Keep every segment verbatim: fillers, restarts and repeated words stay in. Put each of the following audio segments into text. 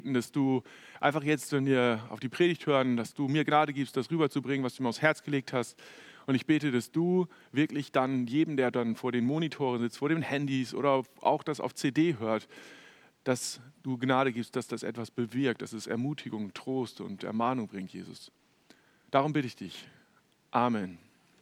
Dass du einfach jetzt, wenn wir auf die Predigt hören, dass du mir Gnade gibst, das rüberzubringen, was du mir aufs Herz gelegt hast. Und ich bete, dass du wirklich dann jedem, der dann vor den Monitoren sitzt, vor den Handys oder auch das auf C D hört, dass du Gnade gibst, dass das etwas bewirkt, dass es Ermutigung, Trost und Ermahnung bringt, Jesus. Darum bitte ich dich. Amen.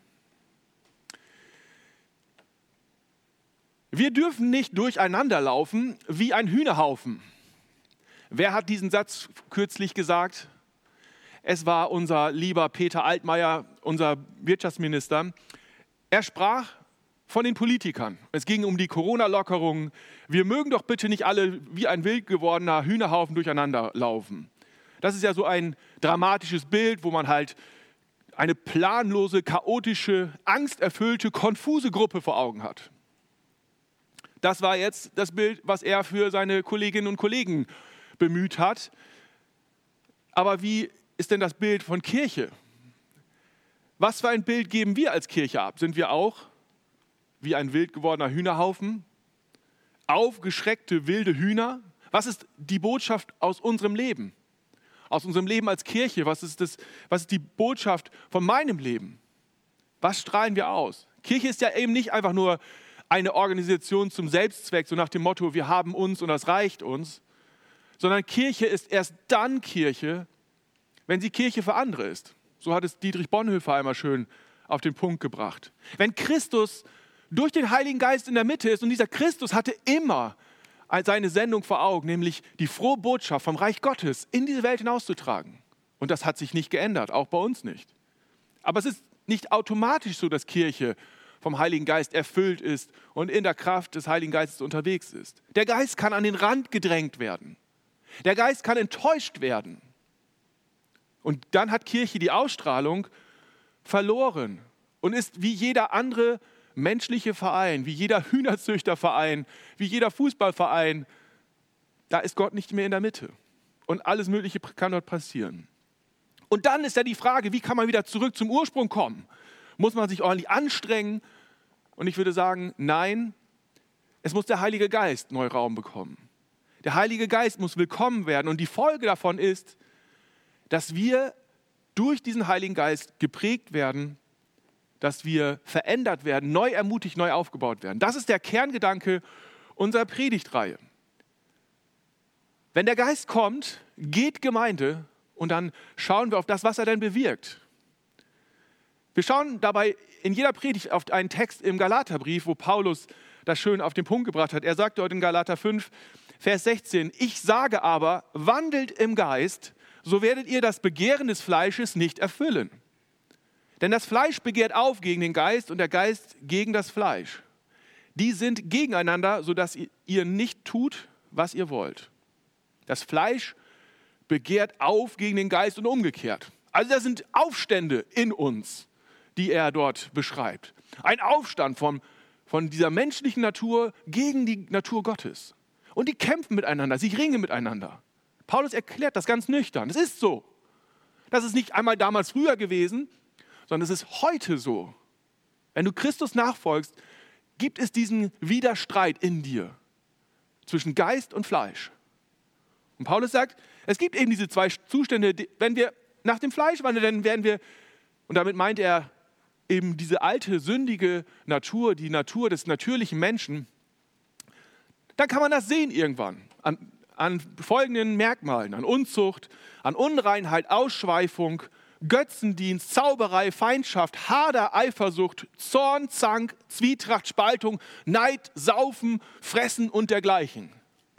Wir dürfen nicht durcheinander laufen wie ein Hühnerhaufen. Wer hat diesen Satz kürzlich gesagt? Es war unser lieber Peter Altmaier, unser Wirtschaftsminister. Er sprach von den Politikern. Es ging um die Corona-Lockerungen. Wir mögen doch bitte nicht alle wie ein wild gewordener Hühnerhaufen durcheinander laufen. Das ist ja so ein dramatisches Bild, wo man halt eine planlose, chaotische, angsterfüllte, konfuse Gruppe vor Augen hat. Das war jetzt das Bild, was er für seine Kolleginnen und Kollegen bemüht hat. Aber wie ist denn das Bild von Kirche? Was für ein Bild geben wir als Kirche ab? Sind wir auch wie ein wild gewordener Hühnerhaufen? Aufgeschreckte wilde Hühner? Was ist die Botschaft aus unserem Leben? Aus unserem Leben als Kirche? Was ist das, was ist die Botschaft von meinem Leben? Was strahlen wir aus? Kirche ist ja eben nicht einfach nur eine Organisation zum Selbstzweck, so nach dem Motto, wir haben uns und das reicht uns, sondern Kirche ist erst dann Kirche, wenn sie Kirche für andere ist. So hat es Dietrich Bonhoeffer einmal schön auf den Punkt gebracht. Wenn Christus durch den Heiligen Geist in der Mitte ist, und dieser Christus hatte immer seine Sendung vor Augen, nämlich die frohe Botschaft vom Reich Gottes in diese Welt hinauszutragen. Und das hat sich nicht geändert, auch bei uns nicht. Aber es ist nicht automatisch so, dass Kirche vom Heiligen Geist erfüllt ist und in der Kraft des Heiligen Geistes unterwegs ist. Der Geist kann an den Rand gedrängt werden. Der Geist kann enttäuscht werden. Und dann hat Kirche die Ausstrahlung verloren und ist wie jeder andere menschliche Verein, wie jeder Hühnerzüchterverein, wie jeder Fußballverein. Da ist Gott nicht mehr in der Mitte. Und alles Mögliche kann dort passieren. Und dann ist ja die Frage, wie kann man wieder zurück zum Ursprung kommen? Muss man sich ordentlich anstrengen? Und ich würde sagen, nein, es muss der Heilige Geist neu Raum bekommen. Der Heilige Geist muss willkommen werden. Und die Folge davon ist, dass wir durch diesen Heiligen Geist geprägt werden, dass wir verändert werden, neu ermutigt, neu aufgebaut werden. Das ist der Kerngedanke unserer Predigtreihe. Wenn der Geist kommt, geht Gemeinde und dann schauen wir auf das, was er denn bewirkt. Wir schauen dabei in jeder Predigt auf einen Text im Galaterbrief, wo Paulus das schön auf den Punkt gebracht hat. Er sagt dort in Galater fünf, Vers sechzehn, ich sage aber, wandelt im Geist, so werdet ihr das Begehren des Fleisches nicht erfüllen. Denn das Fleisch begehrt auf gegen den Geist und der Geist gegen das Fleisch. Die sind gegeneinander, sodass ihr nicht tut, was ihr wollt. Das Fleisch begehrt auf gegen den Geist und umgekehrt. Also das sind Aufstände in uns, die er dort beschreibt. Ein Aufstand von, von dieser menschlichen Natur gegen die Natur Gottes. Und die kämpfen miteinander, sie ringen miteinander. Paulus erklärt das ganz nüchtern. Es ist so. Das ist nicht einmal damals früher gewesen, sondern es ist heute so. Wenn du Christus nachfolgst, gibt es diesen Widerstreit in dir zwischen Geist und Fleisch. Und Paulus sagt, es gibt eben diese zwei Zustände. Wenn wir nach dem Fleisch wandeln, dann werden wir, und damit meint er eben diese alte, sündige Natur, die Natur des natürlichen Menschen, dann kann man das sehen irgendwann an, an folgenden Merkmalen, an Unzucht, an Unreinheit, Ausschweifung, Götzendienst, Zauberei, Feindschaft, Hader, Eifersucht, Zorn, Zank, Zwietracht, Spaltung, Neid, Saufen, Fressen und dergleichen.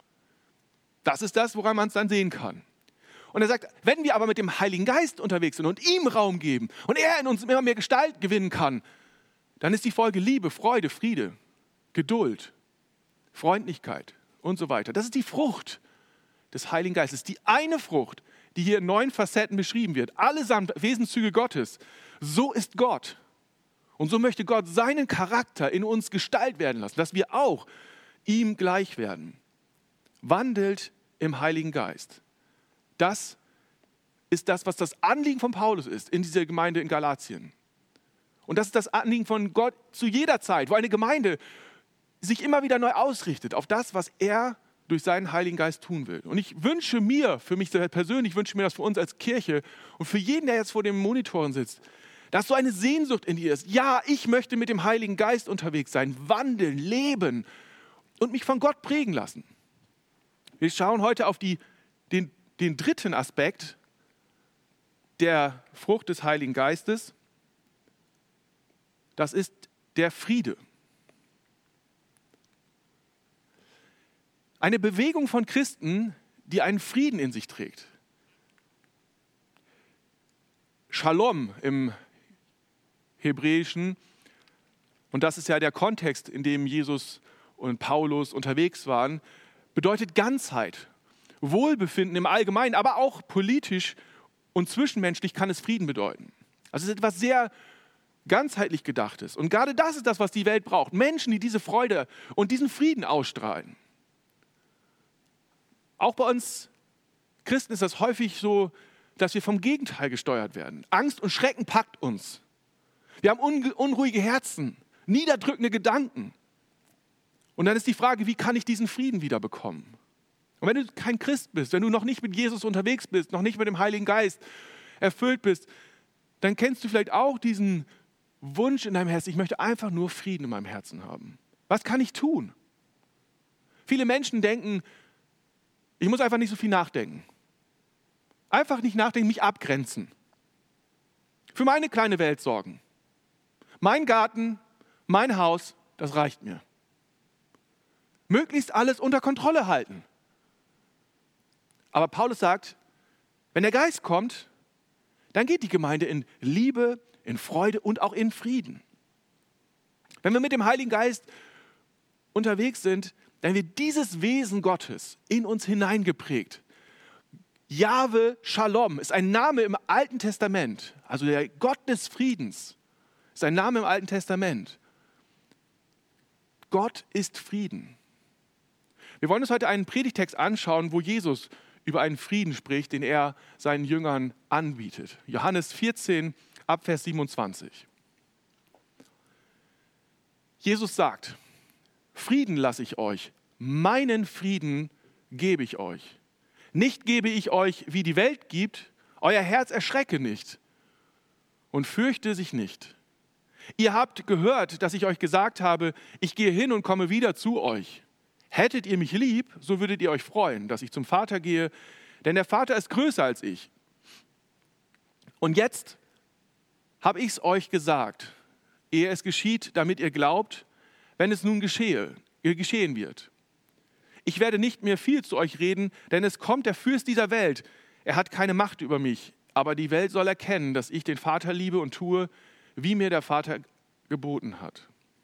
Das ist das, woran man es dann sehen kann. Und er sagt, wenn wir aber mit dem Heiligen Geist unterwegs sind und ihm Raum geben und er in uns immer mehr Gestalt gewinnen kann, dann ist die Folge Liebe, Freude, Friede, Geduld, Freundlichkeit und so weiter. Das ist die Frucht des Heiligen Geistes, die eine Frucht, die hier in neun Facetten beschrieben wird, allesamt Wesenszüge Gottes. So ist Gott. Und so möchte Gott seinen Charakter in uns Gestalt werden lassen, dass wir auch ihm gleich werden. Wandelt im Heiligen Geist. Das ist das, was das Anliegen von Paulus ist in dieser Gemeinde in Galatien. Und das ist das Anliegen von Gott zu jeder Zeit, wo eine Gemeinde sich immer wieder neu ausrichtet auf das, was er durch seinen Heiligen Geist tun will. Und ich wünsche mir, für mich persönlich, wünsche mir das für uns als Kirche und für jeden, der jetzt vor den Monitoren sitzt, dass so eine Sehnsucht in dir ist. Ja, ich möchte mit dem Heiligen Geist unterwegs sein, wandeln, leben und mich von Gott prägen lassen. Wir schauen heute auf die, den, den dritten Aspekt der Frucht des Heiligen Geistes. Das ist der Friede. Eine Bewegung von Christen, die einen Frieden in sich trägt. Shalom im Hebräischen, und das ist ja der Kontext, in dem Jesus und Paulus unterwegs waren, bedeutet Ganzheit, Wohlbefinden im Allgemeinen, aber auch politisch und zwischenmenschlich kann es Frieden bedeuten. Also es ist etwas sehr ganzheitlich Gedachtes. Und gerade das ist das, was die Welt braucht. Menschen, die diese Freude und diesen Frieden ausstrahlen. Auch bei uns Christen ist das häufig so, dass wir vom Gegenteil gesteuert werden. Angst und Schrecken packt uns. Wir haben un- unruhige Herzen, niederdrückende Gedanken. Und dann ist die Frage, wie kann ich diesen Frieden wieder bekommen? Und wenn du kein Christ bist, wenn du noch nicht mit Jesus unterwegs bist, noch nicht mit dem Heiligen Geist erfüllt bist, dann kennst du vielleicht auch diesen Wunsch in deinem Herzen, ich möchte einfach nur Frieden in meinem Herzen haben. Was kann ich tun? Viele Menschen denken, ich muss einfach nicht so viel nachdenken. Einfach nicht nachdenken, mich abgrenzen. Für meine kleine Welt sorgen. Mein Garten, mein Haus, das reicht mir. Möglichst alles unter Kontrolle halten. Aber Paulus sagt, wenn der Geist kommt, dann geht die Gemeinde in Liebe, in Freude und auch in Frieden. Wenn wir mit dem Heiligen Geist unterwegs sind, dann wird dieses Wesen Gottes in uns hineingeprägt. Jahwe Shalom ist ein Name im Alten Testament, also der Gott des Friedens ist ein Name im Alten Testament. Gott ist Frieden. Wir wollen uns heute einen Predigtext anschauen, wo Jesus über einen Frieden spricht, den er seinen Jüngern anbietet. Johannes vierzehn, ab Vers siebenundzwanzig. Jesus sagt, Frieden lasse ich euch, meinen Frieden gebe ich euch. Nicht gebe ich euch, wie die Welt gibt, euer Herz erschrecke nicht und fürchte sich nicht. Ihr habt gehört, dass ich euch gesagt habe, ich gehe hin und komme wieder zu euch. Hättet ihr mich lieb, so würdet ihr euch freuen, dass ich zum Vater gehe, denn der Vater ist größer als ich. Und jetzt habe ich es euch gesagt, ehe es geschieht, damit ihr glaubt, wenn es nun geschehe, geschehen wird. Ich werde nicht mehr viel zu euch reden, denn es kommt der Fürst dieser Welt. Er hat keine Macht über mich, aber die Welt soll erkennen, dass ich den Vater liebe und tue, wie mir der Vater geboten hat.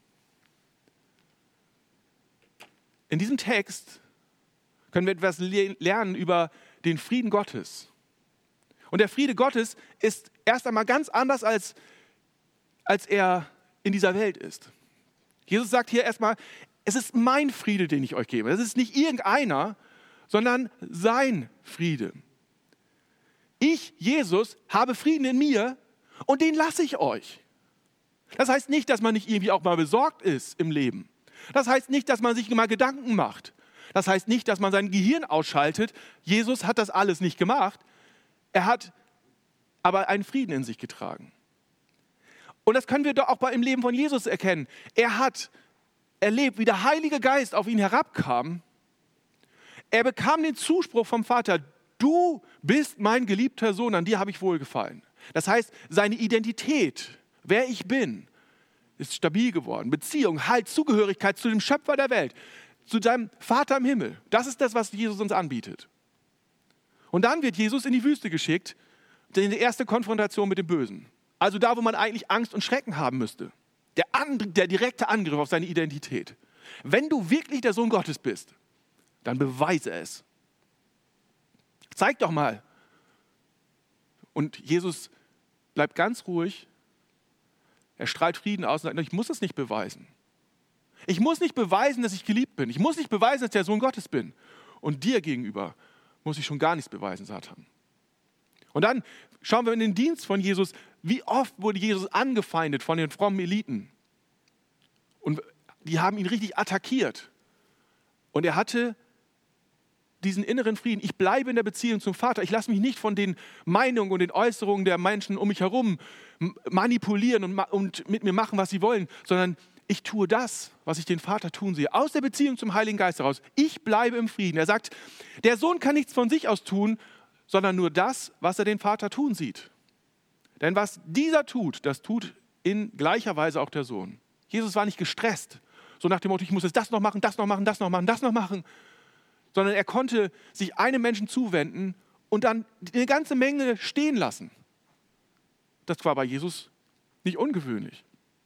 In diesem Text können wir etwas lernen über den Frieden Gottes. Und der Friede Gottes ist erst einmal ganz anders, als, als er in dieser Welt ist. Jesus sagt hier erstmal, es ist mein Friede, den ich euch gebe. Es ist nicht irgendeiner, sondern sein Friede. Ich, Jesus, habe Frieden in mir und den lasse ich euch. Das heißt nicht, dass man nicht irgendwie auch mal besorgt ist im Leben. Das heißt nicht, dass man sich mal Gedanken macht. Das heißt nicht, dass man sein Gehirn ausschaltet. Jesus hat das alles nicht gemacht. Er hat aber einen Frieden in sich getragen. Und das können wir doch auch im Leben von Jesus erkennen. Er hat erlebt, wie der Heilige Geist auf ihn herabkam. Er bekam den Zuspruch vom Vater, du bist mein geliebter Sohn, an dir habe ich wohlgefallen. Das heißt, seine Identität, wer ich bin, ist stabil geworden. Beziehung, Halt, Zugehörigkeit zu dem Schöpfer der Welt, zu seinem Vater im Himmel. Das ist das, was Jesus uns anbietet. Und dann wird Jesus in die Wüste geschickt, in die erste Konfrontation mit dem Bösen. Also da, wo man eigentlich Angst und Schrecken haben müsste. Der, Angr- der direkte Angriff auf seine Identität. Wenn du wirklich der Sohn Gottes bist, dann beweise es. Zeig doch mal. Und Jesus bleibt ganz ruhig. Er strahlt Frieden aus und sagt, ich muss es nicht beweisen. Ich muss nicht beweisen, dass ich geliebt bin. Ich muss nicht beweisen, dass ich der Sohn Gottes bin. Und dir gegenüber muss ich schon gar nichts beweisen, Satan. Und dann schauen wir in den Dienst von Jesus, wie oft wurde Jesus angefeindet von den frommen Eliten. Und die haben ihn richtig attackiert. Und er hatte diesen inneren Frieden. Ich bleibe in der Beziehung zum Vater. Ich lasse mich nicht von den Meinungen und den Äußerungen der Menschen um mich herum manipulieren und, und mit mir machen, was sie wollen, sondern ich tue das, was ich den Vater tun sehe, aus der Beziehung zum Heiligen Geist heraus. Ich bleibe im Frieden. Er sagt, der Sohn kann nichts von sich aus tun, sondern nur das, was er den Vater tun sieht. Denn was dieser tut, das tut in gleicher Weise auch der Sohn. Jesus war nicht gestresst, so nach dem Motto, ich muss jetzt das noch machen, das noch machen, das noch machen, das noch machen, sondern er konnte sich einem Menschen zuwenden und dann eine ganze Menge stehen lassen. Das war bei Jesus nicht ungewöhnlich.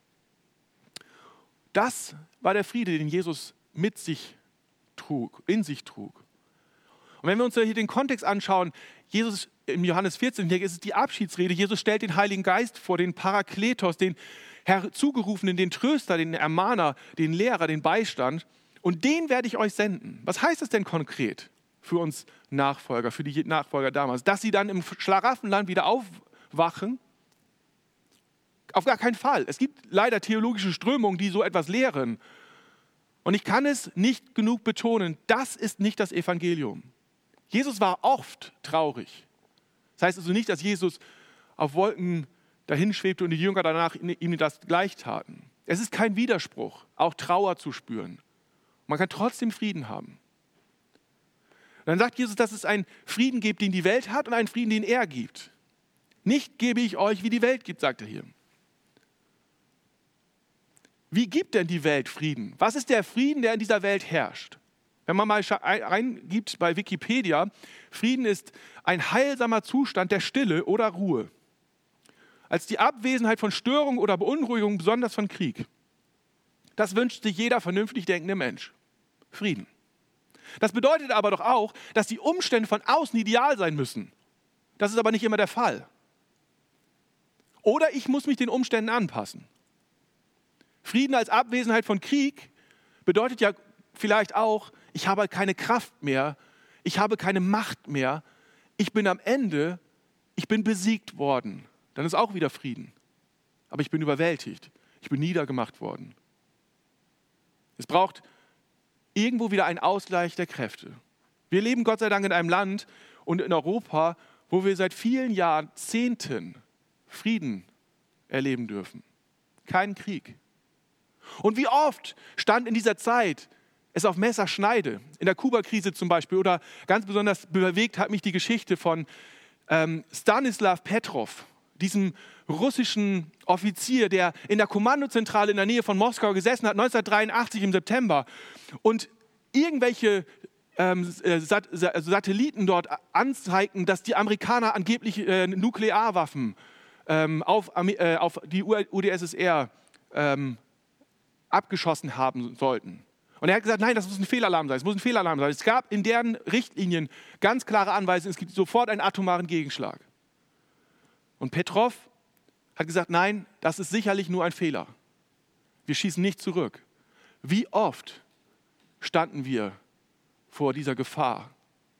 Das war der Friede, den Jesus mit sich trug, in sich trug. Und wenn wir uns hier den Kontext anschauen, Jesus im Johannes vierzehn, hier ist es die Abschiedsrede, Jesus stellt den Heiligen Geist vor, den Parakletos, den Herzugerufenen, den Tröster, den Ermahner, den Lehrer, den Beistand. Und den werde ich euch senden. Was heißt das denn konkret für uns Nachfolger, für die Nachfolger damals? Dass sie dann im Schlaraffenland wieder aufwachen? Auf gar keinen Fall. Es gibt leider theologische Strömungen, die so etwas lehren. Und ich kann es nicht genug betonen, das ist nicht das Evangelium. Jesus war oft traurig. Das heißt also nicht, dass Jesus auf Wolken dahin schwebte und die Jünger danach ihm das gleich taten. Es ist kein Widerspruch, auch Trauer zu spüren. Man kann trotzdem Frieden haben. Und dann sagt Jesus, dass es einen Frieden gibt, den die Welt hat und einen Frieden, den er gibt. Nicht gebe ich euch, wie die Welt gibt, sagt er hier. Wie gibt denn die Welt Frieden? Was ist der Frieden, der in dieser Welt herrscht? Wenn man mal eingibt bei Wikipedia, Frieden ist ein heilsamer Zustand der Stille oder Ruhe. Als die Abwesenheit von Störung oder Beunruhigung, besonders von Krieg. Das wünscht sich jeder vernünftig denkende Mensch. Frieden. Das bedeutet aber doch auch, dass die Umstände von außen ideal sein müssen. Das ist aber nicht immer der Fall. Oder ich muss mich den Umständen anpassen. Frieden als Abwesenheit von Krieg bedeutet ja vielleicht auch, ich habe keine Kraft mehr, ich habe keine Macht mehr, ich bin am Ende, ich bin besiegt worden. Dann ist auch wieder Frieden. Aber ich bin überwältigt, ich bin niedergemacht worden. Es braucht irgendwo wieder einen Ausgleich der Kräfte. Wir leben Gott sei Dank in einem Land und in Europa, wo wir seit vielen Jahrzehnten Frieden erleben dürfen. Keinen Krieg. Und wie oft stand in dieser Zeit es auf Messerschneide, in der Kuba-Krise zum Beispiel, oder ganz besonders bewegt hat mich die Geschichte von ähm, Stanislav Petrov, diesem russischen Offizier, der in der Kommandozentrale in der Nähe von Moskau gesessen hat, neunzehnhundertdreiundachtzig im September, und irgendwelche ähm, Sat- Satelliten dort anzeigten, dass die Amerikaner angeblich äh, Nuklearwaffen ähm, auf, äh, auf die U D S S R ähm, abgeschossen haben sollten. Und er hat gesagt, nein, das muss ein Fehlalarm sein, es muss ein Fehlalarm sein. Es gab in deren Richtlinien ganz klare Anweisungen, es gibt sofort einen atomaren Gegenschlag. Und Petrov hat gesagt, nein, das ist sicherlich nur ein Fehler. Wir schießen nicht zurück. Wie oft standen wir vor dieser Gefahr?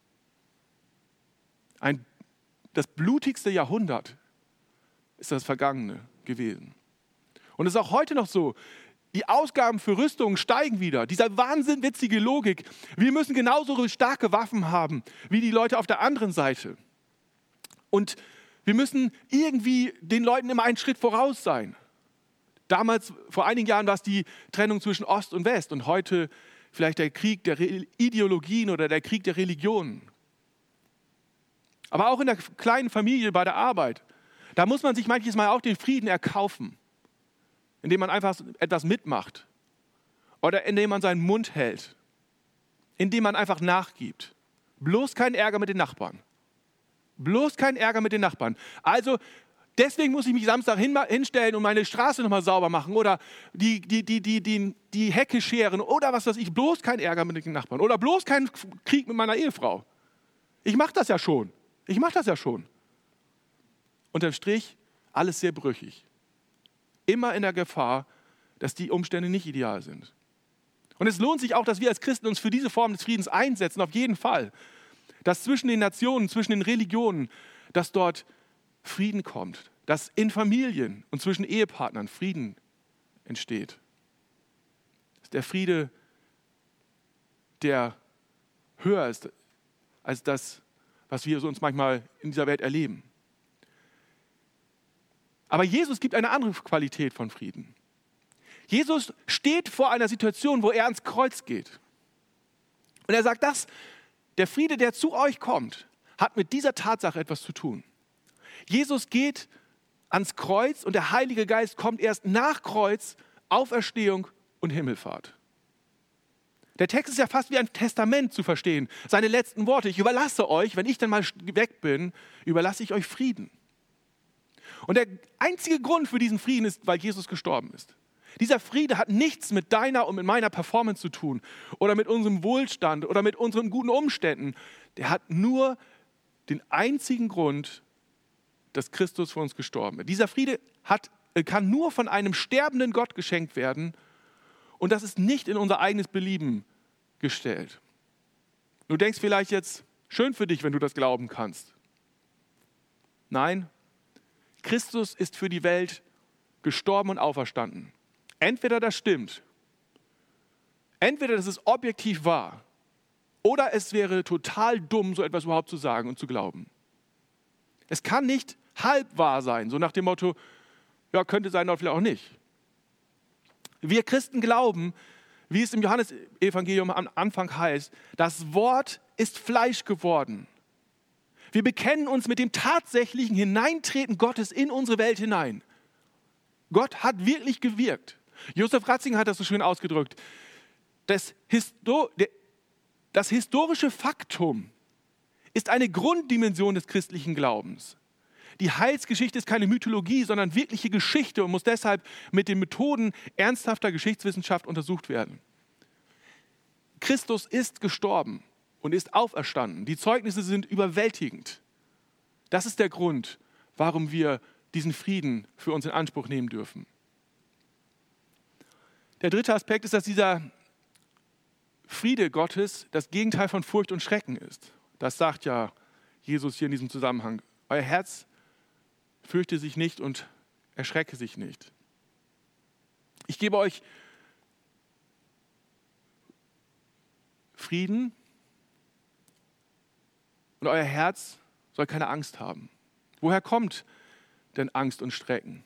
Ein, das blutigste Jahrhundert ist das Vergangene gewesen. Und es ist auch heute noch so, die Ausgaben für Rüstungen steigen wieder. Diese wahnsinnige Logik. Wir müssen genauso starke Waffen haben wie die Leute auf der anderen Seite. Und wir müssen irgendwie den Leuten immer einen Schritt voraus sein. Damals, vor einigen Jahren, war es die Trennung zwischen Ost und West und heute vielleicht der Krieg der Ideologien oder der Krieg der Religionen. Aber auch in der kleinen Familie bei der Arbeit, da muss man sich manches Mal auch den Frieden erkaufen, indem man einfach etwas mitmacht oder indem man seinen Mund hält, indem man einfach nachgibt. Bloß kein Ärger mit den Nachbarn. Bloß kein Ärger mit den Nachbarn. Also deswegen muss ich mich Samstag hin, hinstellen und meine Straße nochmal sauber machen oder die, die, die, die, die, die Hecke scheren oder was weiß ich. Bloß kein Ärger mit den Nachbarn oder bloß kein Krieg mit meiner Ehefrau. Ich mache das ja schon. Ich mache das ja schon. Unterm Strich alles sehr brüchig. Immer in der Gefahr, dass die Umstände nicht ideal sind. Und es lohnt sich auch, dass wir als Christen uns für diese Form des Friedens einsetzen, auf jeden Fall. Dass zwischen den Nationen, zwischen den Religionen, dass dort Frieden kommt. Dass in Familien und zwischen Ehepartnern Frieden entsteht. Das ist der Friede, der höher ist als das, was wir uns manchmal in dieser Welt erleben. Aber Jesus gibt eine andere Qualität von Frieden. Jesus steht vor einer Situation, wo er ans Kreuz geht. Und er sagt, das, der Friede, der zu euch kommt, hat mit dieser Tatsache etwas zu tun. Jesus geht ans Kreuz und der Heilige Geist kommt erst nach Kreuz, Auferstehung und Himmelfahrt. Der Text ist ja fast wie ein Testament zu verstehen. Seine letzten Worte, ich überlasse euch, wenn ich dann mal weg bin, überlasse ich euch Frieden. Und der einzige Grund für diesen Frieden ist, weil Jesus gestorben ist. Dieser Friede hat nichts mit deiner und mit meiner Performance zu tun oder mit unserem Wohlstand oder mit unseren guten Umständen. Der hat nur den einzigen Grund, dass Christus für uns gestorben ist. Dieser Friede hat, kann nur von einem sterbenden Gott geschenkt werden und das ist nicht in unser eigenes Belieben gestellt. Du denkst vielleicht jetzt, schön für dich, wenn du das glauben kannst. Nein, Christus ist für die Welt gestorben und auferstanden. Entweder das stimmt, entweder das ist objektiv wahr, oder es wäre total dumm, so etwas überhaupt zu sagen und zu glauben. Es kann nicht halb wahr sein, so nach dem Motto, ja, könnte sein, oder vielleicht auch nicht. Wir Christen glauben, wie es im Johannesevangelium am Anfang heißt, das Wort ist Fleisch geworden. Wir bekennen uns mit dem tatsächlichen Hineintreten Gottes in unsere Welt hinein. Gott hat wirklich gewirkt. Josef Ratzinger hat das so schön ausgedrückt. Das, Histo- das historische Faktum ist eine Grunddimension des christlichen Glaubens. Die Heilsgeschichte ist keine Mythologie, sondern wirkliche Geschichte und muss deshalb mit den Methoden ernsthafter Geschichtswissenschaft untersucht werden. Christus ist gestorben und ist auferstanden. Die Zeugnisse sind überwältigend. Das ist der Grund, warum wir diesen Frieden für uns in Anspruch nehmen dürfen. Der dritte Aspekt ist, dass dieser Friede Gottes das Gegenteil von Furcht und Schrecken ist. Das sagt ja Jesus hier in diesem Zusammenhang. Euer Herz fürchte sich nicht und erschrecke sich nicht. Ich gebe euch Frieden und euer Herz soll keine Angst haben. Woher kommt denn Angst und Schrecken?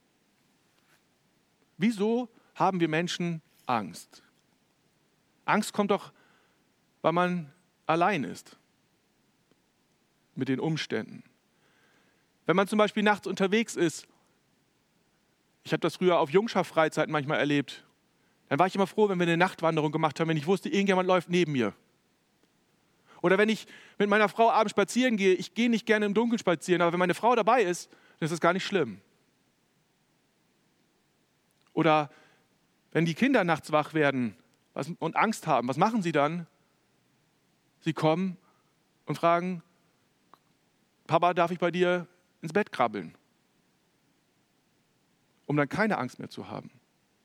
Wieso haben wir Menschen Angst? Angst kommt doch, weil man allein ist mit den Umständen. Wenn man zum Beispiel nachts unterwegs ist, ich habe das früher auf Jungschar-Freizeiten manchmal erlebt, dann war ich immer froh, wenn wir eine Nachtwanderung gemacht haben, wenn ich wusste, irgendjemand läuft neben mir. Oder wenn ich mit meiner Frau abends spazieren gehe, ich gehe nicht gerne im Dunkeln spazieren, aber wenn meine Frau dabei ist, dann ist das gar nicht schlimm. Oder wenn die Kinder nachts wach werden und Angst haben, was machen sie dann? Sie kommen und fragen, Papa, darf ich bei dir ins Bett krabbeln? Um dann keine Angst mehr zu haben.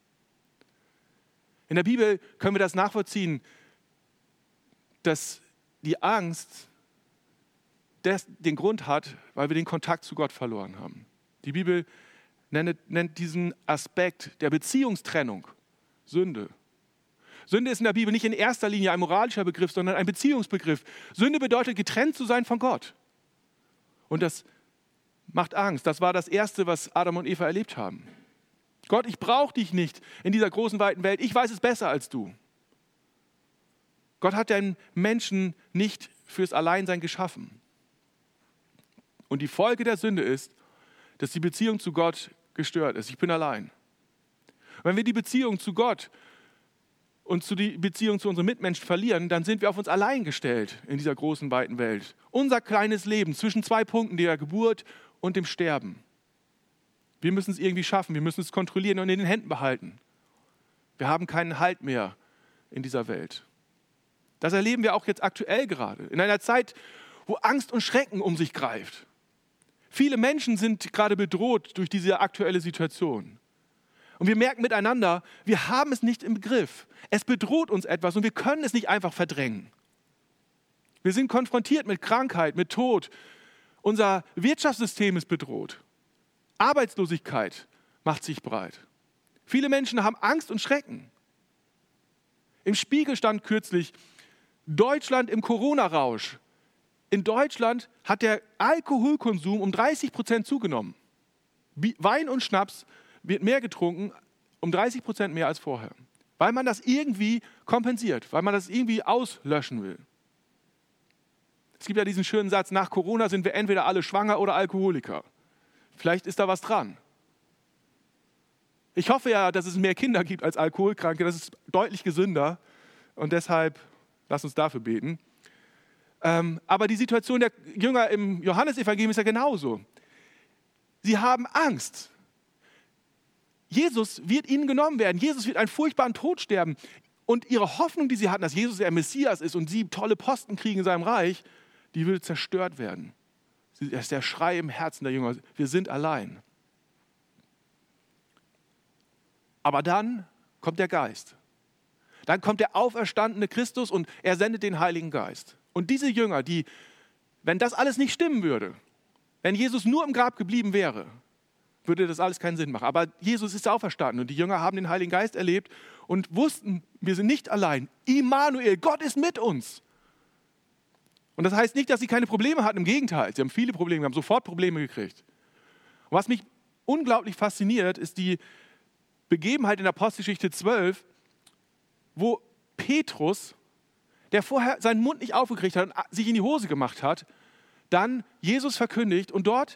In der Bibel können wir das nachvollziehen, dass die Angst des, den Grund hat, weil wir den Kontakt zu Gott verloren haben. Die Bibel nennt, nennt diesen Aspekt der Beziehungstrennung Sünde. Sünde ist in der Bibel nicht in erster Linie ein moralischer Begriff, sondern ein Beziehungsbegriff. Sünde bedeutet, getrennt zu sein von Gott. Und das macht Angst. Das war das Erste, was Adam und Eva erlebt haben. Gott, ich brauche dich nicht in dieser großen, weiten Welt. Ich weiß es besser als du. Gott hat den Menschen nicht fürs Alleinsein geschaffen. Und die Folge der Sünde ist, dass die Beziehung zu Gott gestört ist. Ich bin allein. Und wenn wir die Beziehung zu Gott und zu die Beziehung zu unseren Mitmenschen verlieren, dann sind wir auf uns allein gestellt in dieser großen, weiten Welt. Unser kleines Leben zwischen zwei Punkten, der Geburt und dem Sterben. Wir müssen es irgendwie schaffen, wir müssen es kontrollieren und in den Händen behalten. Wir haben keinen Halt mehr in dieser Welt. Das erleben wir auch jetzt aktuell gerade, in einer Zeit, wo Angst und Schrecken um sich greift. Viele Menschen sind gerade bedroht durch diese aktuelle Situation. Und wir merken miteinander, wir haben es nicht im Griff. Es bedroht uns etwas und wir können es nicht einfach verdrängen. Wir sind konfrontiert mit Krankheit, mit Tod. Unser Wirtschaftssystem ist bedroht. Arbeitslosigkeit macht sich breit. Viele Menschen haben Angst und Schrecken. Im Spiegel stand kürzlich, Deutschland im Corona-Rausch. in Deutschland hat der Alkoholkonsum um dreißig Prozent zugenommen. Wein und Schnaps wird mehr getrunken, um dreißig Prozent mehr als vorher. Weil man das irgendwie kompensiert, weil man das irgendwie auslöschen will. Es gibt ja diesen schönen Satz, nach Corona sind wir entweder alle schwanger oder Alkoholiker. Vielleicht ist da was dran. Ich hoffe ja, dass es mehr Kinder gibt als Alkoholkranke. Das ist deutlich gesünder. Und deshalb, lasst uns dafür beten. Ähm, aber die Situation der Jünger im Johannesevangelium ist ja genauso. Sie haben Angst. Jesus wird ihnen genommen werden. Jesus wird einen furchtbaren Tod sterben. Und ihre Hoffnung, die sie hatten, dass Jesus der Messias ist und sie tolle Posten kriegen in seinem Reich, die würde zerstört werden. Das ist der Schrei im Herzen der Jünger. Wir sind allein. Aber dann kommt der Geist. Dann kommt der auferstandene Christus und er sendet den Heiligen Geist. Und diese Jünger, die, wenn das alles nicht stimmen würde, wenn Jesus nur im Grab geblieben wäre, würde das alles keinen Sinn machen. Aber Jesus ist auferstanden und die Jünger haben den Heiligen Geist erlebt und wussten, wir sind nicht allein. Immanuel, Gott ist mit uns. Und das heißt nicht, dass sie keine Probleme hatten, im Gegenteil. Sie haben viele Probleme, haben sofort Probleme gekriegt. Und was mich unglaublich fasziniert, ist die Begebenheit in Apostelgeschichte zwölf, wo Petrus, der vorher seinen Mund nicht aufgekriegt hat und sich in die Hose gemacht hat, dann Jesus verkündigt und dort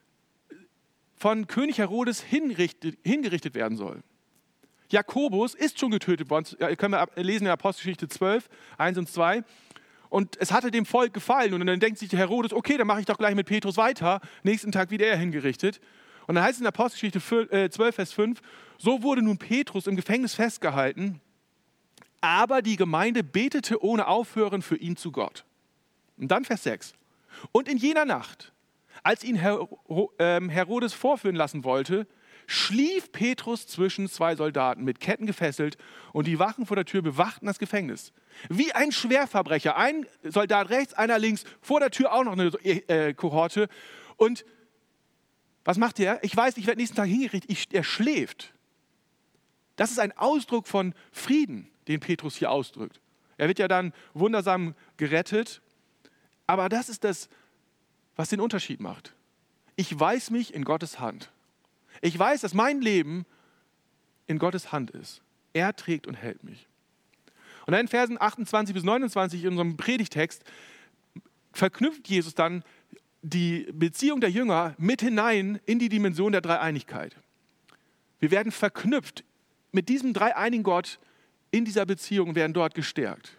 von König Herodes hingerichtet werden soll. Jakobus ist schon getötet worden, ja, können wir lesen in Apostelgeschichte zwölf, eins und zwei. Und es hatte dem Volk gefallen und dann denkt sich der Herodes, okay, dann mache ich doch gleich mit Petrus weiter. Nächsten Tag wird er hingerichtet. Und dann heißt es in Apostelgeschichte zwölf, Vers fünf, so wurde nun Petrus im Gefängnis festgehalten, aber die Gemeinde betete ohne Aufhören für ihn zu Gott. Und dann Vers sechs. Und in jener Nacht, als ihn Herodes vorführen lassen wollte, schlief Petrus zwischen zwei Soldaten mit Ketten gefesselt und die Wachen vor der Tür bewachten das Gefängnis. Wie ein Schwerverbrecher, ein Soldat rechts, einer links, vor der Tür auch noch eine äh, Kohorte. Und was macht er? Ich weiß, ich werde nächsten Tag hingerichtet, ich, er schläft. Das ist ein Ausdruck von Frieden, den Petrus hier ausdrückt. Er wird ja dann wundersam gerettet, aber das ist das, was den Unterschied macht. Ich weiß mich in Gottes Hand. Ich weiß, dass mein Leben in Gottes Hand ist. Er trägt und hält mich. Und dann in Versen achtundzwanzig bis neunundzwanzig in unserem Predigtext verknüpft Jesus dann die Beziehung der Jünger mit hinein in die Dimension der Dreieinigkeit. Wir werden verknüpft mit diesem dreieinigen Gott in dieser Beziehung und werden dort gestärkt.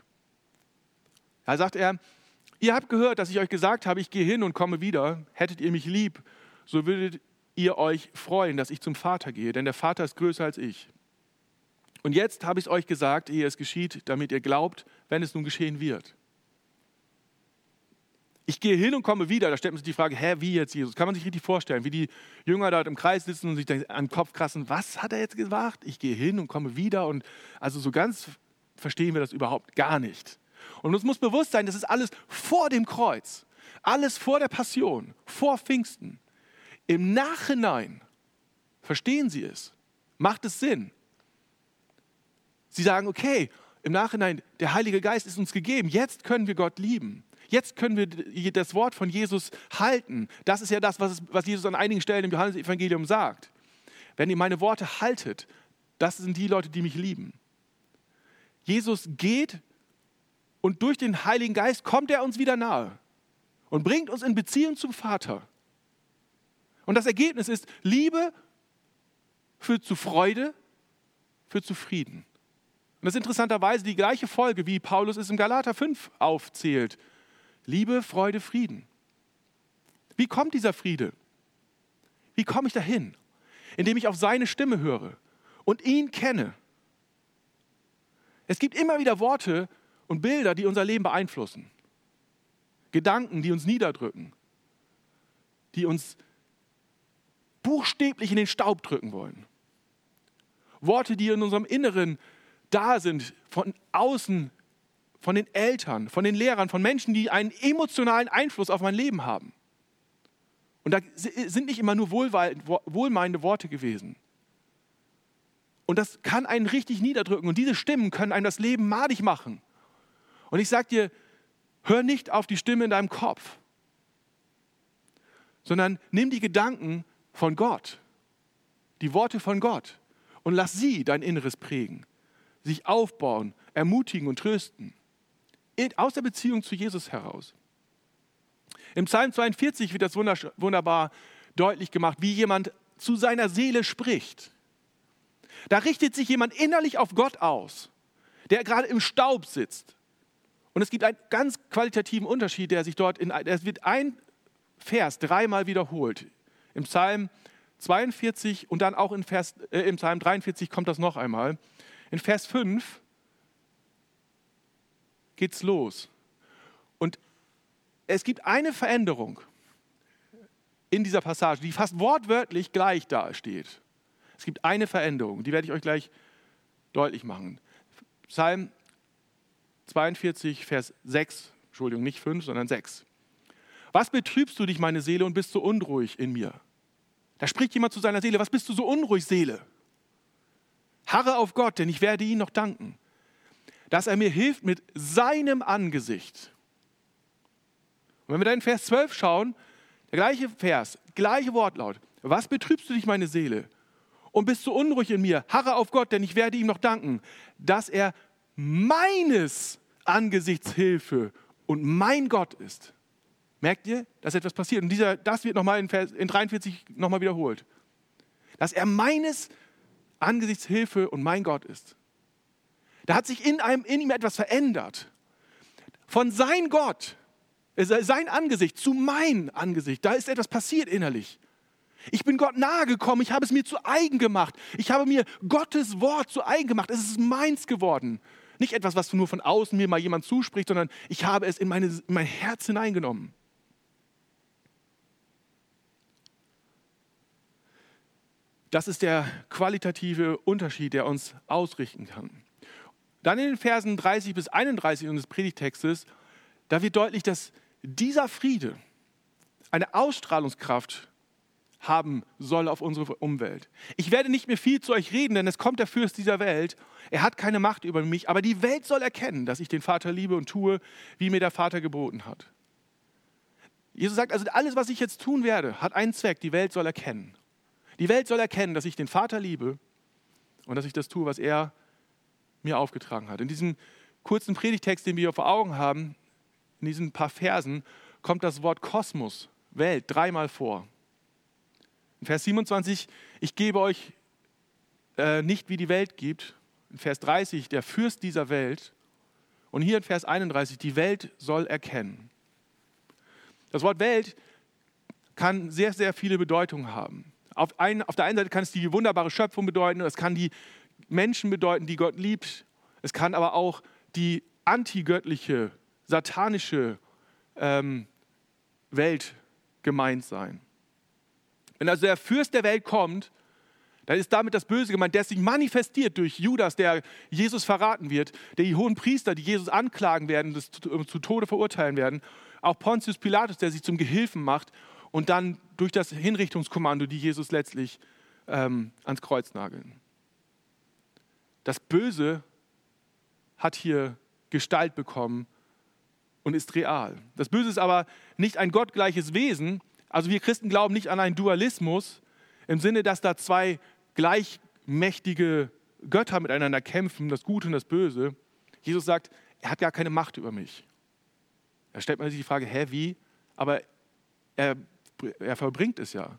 Da sagt er, ihr habt gehört, dass ich euch gesagt habe, ich gehe hin und komme wieder. Hättet ihr mich lieb, so würdet ihr euch freuen, dass ich zum Vater gehe, denn der Vater ist größer als ich. Und jetzt habe ich es euch gesagt, ehe es geschieht, damit ihr glaubt, wenn es nun geschehen wird. Ich gehe hin und komme wieder. Da stellt man sich die Frage, hä, wie jetzt Jesus? Kann man sich richtig vorstellen, wie die Jünger dort im Kreis sitzen und sich an den Kopf kratzen, was hat er jetzt gesagt? Ich gehe hin und komme wieder. Und also so ganz verstehen wir das überhaupt gar nicht. Und uns muss bewusst sein, das ist alles vor dem Kreuz, alles vor der Passion, vor Pfingsten. Im Nachhinein verstehen sie es, macht es Sinn. Sie sagen, okay, im Nachhinein, der Heilige Geist ist uns gegeben, jetzt können wir Gott lieben. Jetzt können wir das Wort von Jesus halten. Das ist ja das, was, es, was Jesus an einigen Stellen im Johannesevangelium sagt. Wenn ihr meine Worte haltet, das sind die Leute, die mich lieben. Jesus geht und durch den Heiligen Geist kommt er uns wieder nahe und bringt uns in Beziehung zum Vater. Und das Ergebnis ist, Liebe führt zu Freude, führt zu Frieden. Und das ist interessanterweise die gleiche Folge, wie Paulus es im Galater fünf aufzählt. Liebe, Freude, Frieden. Wie kommt dieser Friede? Wie komme ich dahin? Indem ich auf seine Stimme höre und ihn kenne. Es gibt immer wieder Worte und Bilder, die unser Leben beeinflussen. Gedanken, die uns niederdrücken, die uns buchstäblich in den Staub drücken wollen. Worte, die in unserem Inneren da sind, von außen, von den Eltern, von den Lehrern, von Menschen, die einen emotionalen Einfluss auf mein Leben haben. Und da sind nicht immer nur wohlmeinende Worte gewesen. Und das kann einen richtig niederdrücken. Und diese Stimmen können einem das Leben madig machen. Und ich sage dir, Hör nicht auf die Stimme in deinem Kopf, sondern nimm die Gedanken von Gott, die Worte von Gott und lass sie dein Inneres prägen, sich aufbauen, ermutigen und trösten. Aus der Beziehung zu Jesus heraus. Im Psalm zweiundvierzig wird das wunderbar deutlich gemacht, wie jemand zu seiner Seele spricht. Da richtet sich jemand innerlich auf Gott aus, der gerade im Staub sitzt. Und es gibt einen ganz qualitativen Unterschied, der sich dort in, es wird ein Vers dreimal wiederholt. Im Psalm zweiundvierzig und dann auch in Vers, äh, im Psalm dreiundvierzig kommt das noch einmal. In Vers fünf geht's los. Und es gibt eine Veränderung in dieser Passage, die fast wortwörtlich gleich da steht. Es gibt eine Veränderung, die werde ich euch gleich deutlich machen. Psalm zweiundvierzig, Vers sechs, Entschuldigung, nicht fünf, sondern sechs. Was betrübst du dich, meine Seele, und bist so unruhig in mir? Da spricht jemand zu seiner Seele, was bist du so unruhig, Seele? Harre auf Gott, denn ich werde ihm noch danken, dass er mir hilft mit seinem Angesicht. Und wenn wir dann in Vers zwölf schauen, der gleiche Vers, gleiche Wortlaut. Was betrübst du dich, meine Seele? Und bist so unruhig in mir? Harre auf Gott, denn ich werde ihm noch danken, dass er meines Angesichts Hilfe und mein Gott ist. Merkt ihr, dass etwas passiert? Und dieser, das wird nochmal in, Vers, in dreiundvierzig nochmal wiederholt. Dass er meines Angesichts Hilfe und mein Gott ist. Da hat sich in, einem, in ihm etwas verändert. Von sein Gott, sein Angesicht zu mein Angesicht, da ist etwas passiert innerlich. Ich bin Gott nahe gekommen, ich habe es mir zu eigen gemacht. Ich habe mir Gottes Wort zu eigen gemacht. Es ist meins geworden. Nicht etwas, was nur von außen mir mal jemand zuspricht, sondern ich habe es in, meine, in mein Herz hineingenommen. Das ist der qualitative Unterschied, der uns ausrichten kann. Dann in den Versen dreißig bis einunddreißig unseres Predigtextes, da wird deutlich, dass dieser Friede eine Ausstrahlungskraft haben soll auf unsere Umwelt. Ich werde nicht mehr viel zu euch reden, denn es kommt der Fürst dieser Welt. Er hat keine Macht über mich, aber die Welt soll erkennen, dass ich den Vater liebe und tue, wie mir der Vater geboten hat. Jesus sagt, also alles, was ich jetzt tun werde, hat einen Zweck, die Welt soll erkennen. Die Welt soll erkennen, dass ich den Vater liebe und dass ich das tue, was er mir aufgetragen hat. In diesem kurzen Predigtext, den wir hier vor Augen haben, in diesen paar Versen, kommt das Wort Kosmos, Welt, dreimal vor. In Vers siebenundzwanzig, ich gebe euch äh, nicht, wie die Welt gibt. In Vers dreißig, der Fürst dieser Welt. Und hier in Vers einunddreißig, die Welt soll erkennen. Das Wort Welt kann sehr, sehr viele Bedeutungen haben. Auf, ein, auf der einen Seite kann es die wunderbare Schöpfung bedeuten, es kann die Menschen bedeuten, die Gott liebt. Es kann aber auch die antigöttliche, satanische ähm, Welt gemeint sein. Wenn also der Fürst der Welt kommt, dann ist damit das Böse gemeint, der sich manifestiert durch Judas, der Jesus verraten wird, der die hohen Priester, die Jesus anklagen werden, das zu Tode verurteilen werden, auch Pontius Pilatus, der sich zum Gehilfen macht und dann durch das Hinrichtungskommando, die Jesus letztlich ähm, ans Kreuz nageln. Das Böse hat hier Gestalt bekommen und ist real. Das Böse ist aber nicht ein gottgleiches Wesen. Also wir Christen glauben nicht an einen Dualismus im Sinne, dass da zwei gleichmächtige Götter miteinander kämpfen, das Gute und das Böse. Jesus sagt, er hat gar keine Macht über mich. Da stellt man sich die Frage, hä, wie? Aber er, er vollbringt es ja.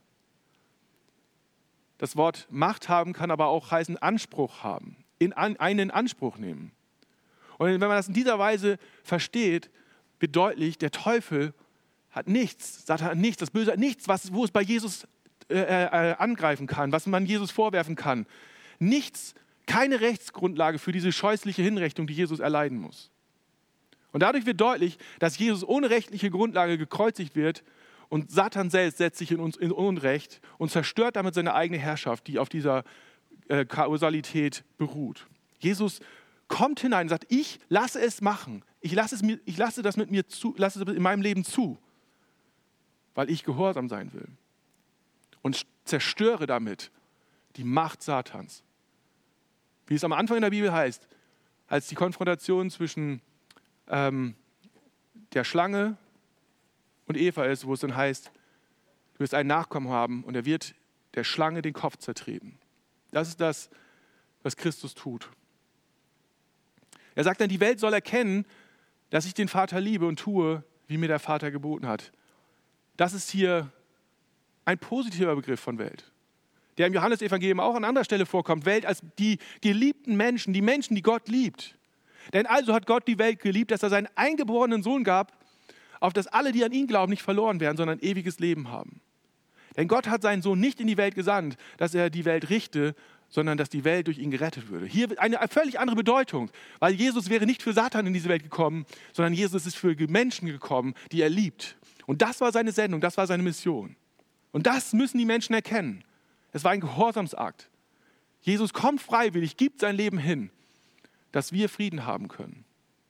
Das Wort Macht haben kann aber auch heißen Anspruch haben, in an, einen in Anspruch nehmen. Und wenn man das in dieser Weise versteht, wird deutlich, der Teufel hat nichts, Satan hat nichts, das Böse hat nichts, was, wo es bei Jesus äh, äh, angreifen kann, was man Jesus vorwerfen kann. Nichts, keine Rechtsgrundlage für diese scheußliche Hinrichtung, die Jesus erleiden muss. Und dadurch wird deutlich, dass Jesus ohne rechtliche Grundlage gekreuzigt wird und Satan selbst setzt sich in uns in Unrecht und zerstört damit seine eigene Herrschaft, die auf dieser äh, Kausalität beruht. Jesus kommt hinein und sagt, ich lasse es machen. Ich lasse, es mir, ich lasse das mit mir zu, lasse es in meinem Leben zu, weil ich gehorsam sein will. Und zerstöre damit die Macht Satans. Wie es am Anfang in der Bibel heißt, als die Konfrontation zwischen ähm, der Schlange und Eva ist, wo es dann heißt, du wirst einen Nachkommen haben und er wird der Schlange den Kopf zertreten. Das ist das, was Christus tut. Er sagt dann, die Welt soll erkennen, dass ich den Vater liebe und tue, wie mir der Vater geboten hat. Das ist hier ein positiver Begriff von Welt, der im Johannesevangelium auch an anderer Stelle vorkommt. Welt als die geliebten Menschen, die Menschen, die Gott liebt. Denn also hat Gott die Welt geliebt, dass er seinen eingeborenen Sohn gab, auf dass alle, die an ihn glauben, nicht verloren werden, sondern ewiges Leben haben. Denn Gott hat seinen Sohn nicht in die Welt gesandt, dass er die Welt richte, sondern dass die Welt durch ihn gerettet würde. Hier eine völlig andere Bedeutung, weil Jesus wäre nicht für Satan in diese Welt gekommen, sondern Jesus ist für Menschen gekommen, die er liebt. Und das war seine Sendung, das war seine Mission. Und das müssen die Menschen erkennen. Es war ein Gehorsamsakt. Jesus kommt freiwillig, gibt sein Leben hin, dass wir Frieden haben können.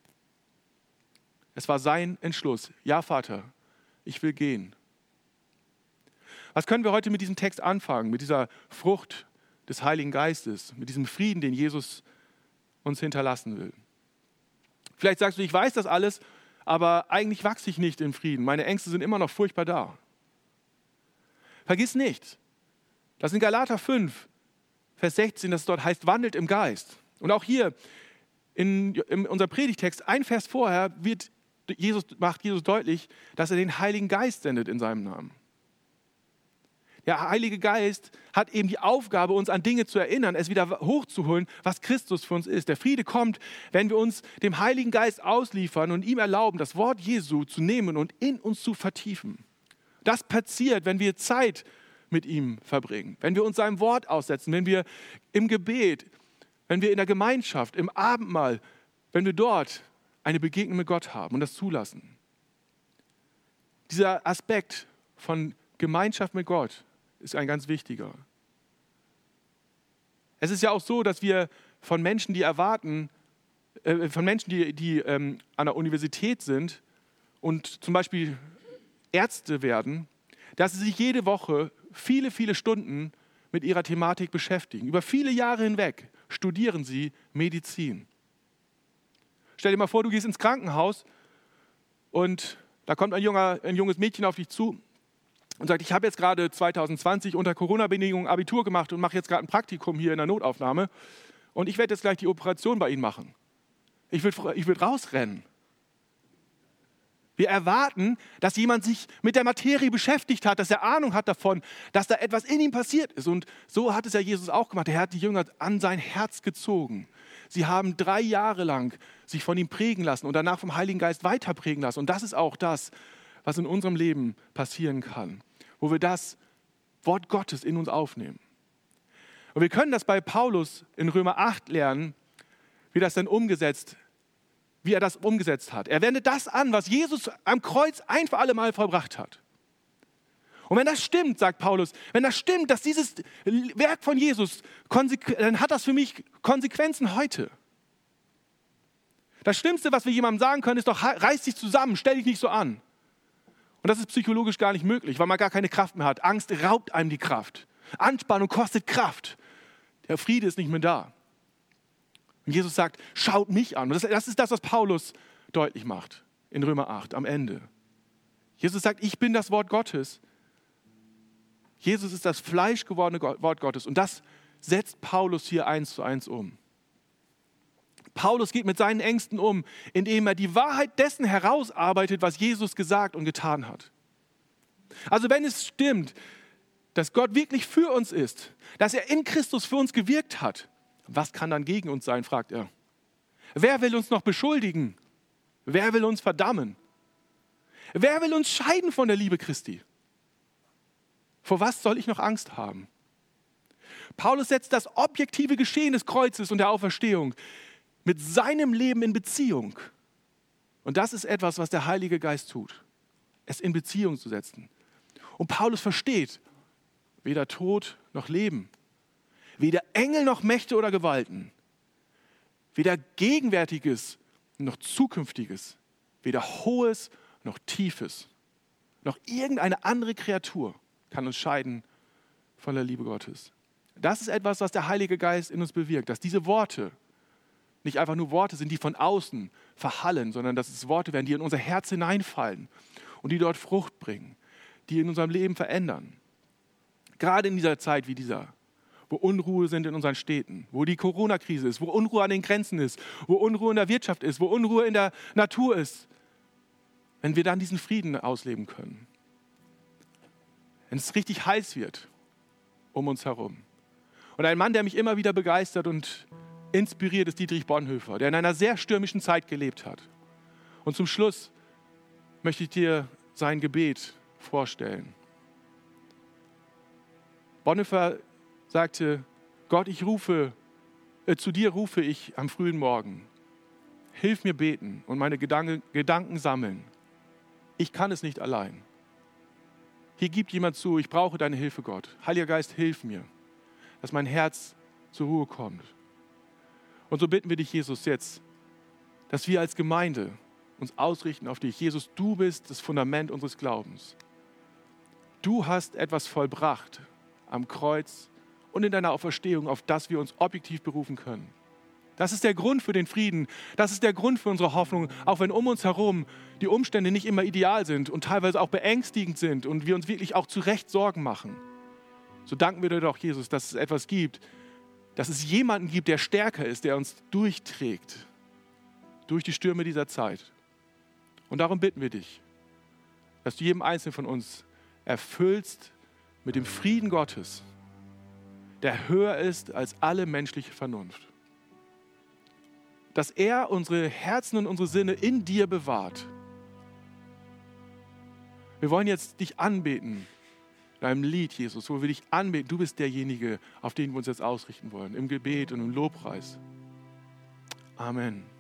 Es war sein Entschluss. Ja, Vater, ich will gehen. Was können wir heute mit diesem Text anfangen, mit dieser Frucht des Heiligen Geistes, mit diesem Frieden, den Jesus uns hinterlassen will? Vielleicht sagst du, ich weiß das alles, aber eigentlich wachse ich nicht im Frieden. Meine Ängste sind immer noch furchtbar da. Vergiss nicht, dass in Galater fünf, Vers sechzehn, das dort heißt, wandelt im Geist. Und auch hier in, in unserem Predigtext, ein Vers vorher, wird Jesus, macht Jesus deutlich, dass er den Heiligen Geist sendet in seinem Namen. Der Heilige Geist hat eben die Aufgabe, uns an Dinge zu erinnern, es wieder hochzuholen, was Christus für uns ist. Der Friede kommt, wenn wir uns dem Heiligen Geist ausliefern und ihm erlauben, das Wort Jesu zu nehmen und in uns zu vertiefen. Das passiert, wenn wir Zeit mit ihm verbringen, wenn wir uns seinem Wort aussetzen, wenn wir im Gebet, wenn wir in der Gemeinschaft, im Abendmahl, wenn wir dort eine Begegnung mit Gott haben und das zulassen. Dieser Aspekt von Gemeinschaft mit Gott ist ein ganz wichtiger. Es ist ja auch so, dass wir von Menschen, die erwarten, äh, von Menschen, die, die ähm, an der Universität sind und zum Beispiel Ärzte werden, dass sie sich jede Woche viele, viele Stunden mit ihrer Thematik beschäftigen. Über viele Jahre hinweg studieren sie Medizin. Stell dir mal vor, du gehst ins Krankenhaus und da kommt ein, junger, ein junges Mädchen auf dich zu und sagt, ich habe jetzt gerade zwanzig zwanzig unter Corona-Bedingungen Abitur gemacht und mache jetzt gerade ein Praktikum hier in der Notaufnahme und ich werde jetzt gleich die Operation bei Ihnen machen. Ich würde ich würd rausrennen. Wir erwarten, dass jemand sich mit der Materie beschäftigt hat, dass er Ahnung hat davon, dass da etwas in ihm passiert ist. Und so hat es ja Jesus auch gemacht. Er hat die Jünger an sein Herz gezogen. Sie haben drei Jahre lang sich von ihm prägen lassen und danach vom Heiligen Geist weiter prägen lassen. Und das ist auch das, was in unserem Leben passieren kann, wo wir das Wort Gottes in uns aufnehmen. Und wir können das bei Paulus in Römer acht lernen, wie das dann umgesetzt wird. wie er das umgesetzt hat. Er wendet das an, was Jesus am Kreuz ein für alle Mal vollbracht hat. Und wenn das stimmt, sagt Paulus, wenn das stimmt, dass dieses Werk von Jesus, dann hat das für mich Konsequenzen heute. Das Schlimmste, was wir jemandem sagen können, ist doch, reiß dich zusammen, stell dich nicht so an. Und das ist psychologisch gar nicht möglich, weil man gar keine Kraft mehr hat. Angst raubt einem die Kraft. Anspannung kostet Kraft. Der Friede ist nicht mehr da. Und Jesus sagt, schaut mich an. Und das, das ist das, was Paulus deutlich macht in Römer acht am Ende. Jesus sagt, ich bin das Wort Gottes. Jesus ist das fleischgewordene Wort Gottes. Und das setzt Paulus hier eins zu eins um. Paulus geht mit seinen Ängsten um, indem er die Wahrheit dessen herausarbeitet, was Jesus gesagt und getan hat. Also wenn es stimmt, dass Gott wirklich für uns ist, dass er in Christus für uns gewirkt hat, was kann dann gegen uns sein, fragt er. Wer will uns noch beschuldigen? Wer will uns verdammen? Wer will uns scheiden von der Liebe Christi? Vor was soll ich noch Angst haben? Paulus setzt das objektive Geschehen des Kreuzes und der Auferstehung mit seinem Leben in Beziehung. Und das ist etwas, was der Heilige Geist tut. Es in Beziehung zu setzen. Und Paulus versteht, weder Tod noch Leben, weder Engel noch Mächte oder Gewalten, weder Gegenwärtiges noch Zukünftiges, weder Hohes noch Tiefes, noch irgendeine andere Kreatur kann uns scheiden von der Liebe Gottes. Das ist etwas, was der Heilige Geist in uns bewirkt, dass diese Worte nicht einfach nur Worte sind, die von außen verhallen, sondern dass es Worte werden, die in unser Herz hineinfallen und die dort Frucht bringen, die in unserem Leben verändern. Gerade in dieser Zeit wie dieser, wo Unruhe sind in unseren Städten, wo die Corona-Krise ist, wo Unruhe an den Grenzen ist, wo Unruhe in der Wirtschaft ist, wo Unruhe in der Natur ist, wenn wir dann diesen Frieden ausleben können. Wenn es richtig heiß wird um uns herum. Und ein Mann, der mich immer wieder begeistert und inspiriert, ist Dietrich Bonhoeffer, der in einer sehr stürmischen Zeit gelebt hat. Und zum Schluss möchte ich dir sein Gebet vorstellen. Bonhoeffer sagte, Gott, ich rufe, äh, zu dir rufe ich am frühen Morgen. Hilf mir beten und meine Gedanken, Gedanken sammeln. Ich kann es nicht allein. Hier gibt jemand zu, ich brauche deine Hilfe, Gott. Heiliger Geist, hilf mir, dass mein Herz zur Ruhe kommt. Und so bitten wir dich, Jesus, jetzt, dass wir als Gemeinde uns ausrichten auf dich. Jesus, du bist das Fundament unseres Glaubens. Du hast etwas vollbracht am Kreuz und in deiner Auferstehung, auf das wir uns objektiv berufen können. Das ist der Grund für den Frieden. Das ist der Grund für unsere Hoffnung, auch wenn um uns herum die Umstände nicht immer ideal sind und teilweise auch beängstigend sind und wir uns wirklich auch zu Recht Sorgen machen. So danken wir dir doch, Jesus, dass es etwas gibt, dass es jemanden gibt, der stärker ist, der uns durchträgt durch die Stürme dieser Zeit. Und darum bitten wir dich, dass du jedem Einzelnen von uns erfüllst mit dem Frieden Gottes, der höher ist als alle menschliche Vernunft. Dass er unsere Herzen und unsere Sinne in dir bewahrt. Wir wollen jetzt dich anbeten, in einem Lied, Jesus, wo wir dich anbeten. Du bist derjenige, auf den wir uns jetzt ausrichten wollen, im Gebet und im Lobpreis. Amen.